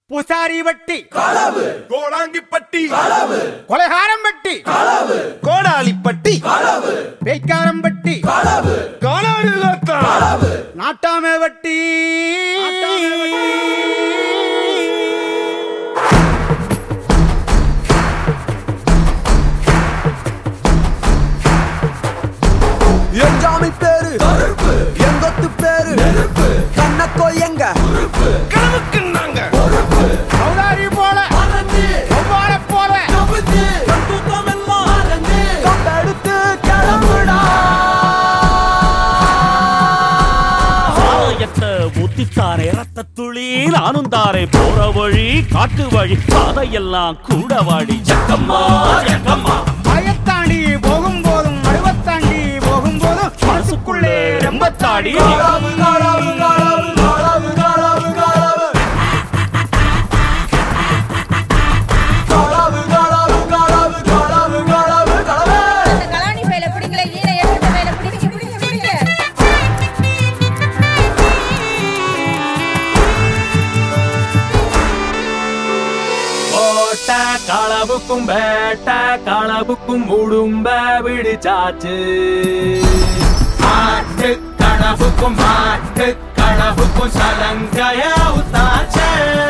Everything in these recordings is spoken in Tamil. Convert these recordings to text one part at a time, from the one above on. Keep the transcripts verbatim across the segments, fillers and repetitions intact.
பூசாரி வட்டி களவு, கோடாங்கிப்பட்டி களவு, கொலைகாரம் வட்டி களவு, கோடாலிப்பட்டி களவு, பேய்க்காரம் வட்டி களவு, காலாடு களவு, நாட்டாமே வட்டி என் ஜாமி பேரு கருப்பு, எங்கொத்து பேரு நெருப்பு, கண்ணக்கோ எங்க உறுப்பு, கனவுக்கு நாங்க பொறுப்பு, சௌதாரி போல மறந்து, ஒவ்வாற போல கவுத்து, கட்டுத்தமெல்லாம் மறந்து, கம்பெடுத்து கிளம்புடா. சாயத்தை ஊத்தித்தாரே ரத்த துளி நானும் தாரே போற வழி காட்டு வழி பாதையெல்லாம் கூட வாடி ஜக்கம்மா ஜக்கம்மா பயத்தாண்டி போகும் போதும் அறுபத்தாண்டி போகும் போதும் மனசுக்குள்ளே ரெம்பத்தாடி களவு, களவு, களவு, களவு, களவு, களவு. களவு, களவு, களவு, களவு, களவு, களவு. அந்த கலாணி பையில பிடிக்கல ஈர எடுத்த பையில பிடிக்க பிடிக்க பிடிக்க ஓட்ட களவுக்கும் வேட்ட களவுக்கும் உடும்ப விடிச்சாச்சு. மாட்டு கனவுக்கும் மாட்டு கனவுக்கும் சலங்கைய உத்தாச்சு.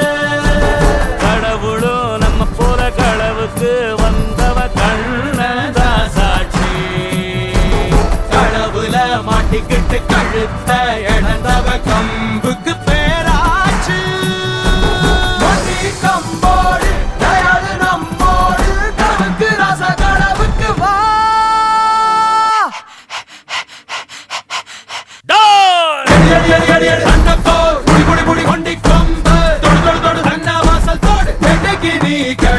கடவுளும் நம்ம போற களவுக்கு வந்தவ கண்ணதா சாட்சி கடவுள மாட்டிக்கிட்டு கழுத்த இழந்தவ கம்புக்கு பேராச்சு. மணி கம்போடு தயாரு நம்மோடு கடவுக்கு ரச கடவுக்கு வா. டோர் அடி அடி அடி அடி அடி அண்ணப்போ குடி குடி குடி கொண்டி கொம்பு தொடு தொடு தொடு அண்ணா வாசல் தோடு வெட்டைக்கு நீ